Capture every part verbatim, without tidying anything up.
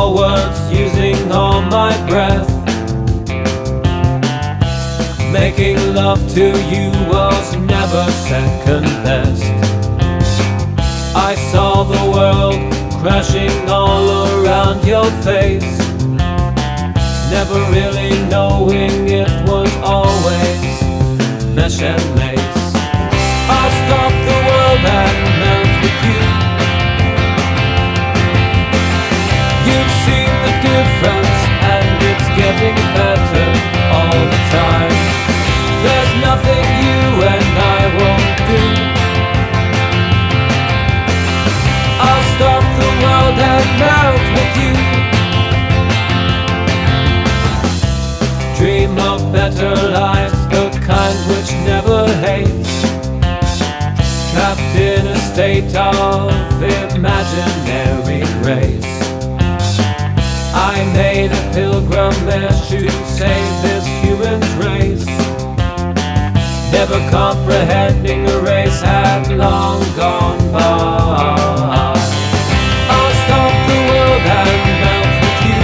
your words using all my breath. Making love to you was never second best. I saw the world crashing all around your face, never really knowing it was always mesh and lace. I'll stop the world and melt with you. You've seen the difference and it's getting better all the time. There's nothing you and I won't do. I'll stop the world and melt with you. Dream of better lives, the kind which never hates, trapped in a state of imaginary grace. I made a pilgrimage to save this human race, never comprehending a race had long gone by. I'll stop the world and melt with you.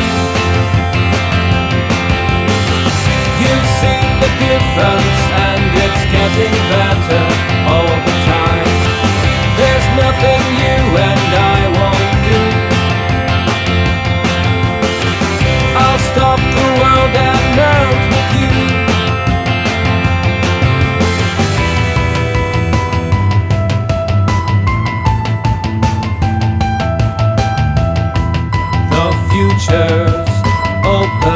You've seen the difference and it's getting better all the time. There's nothing you and I won't do. I'll stop the world and melt with you. Future's open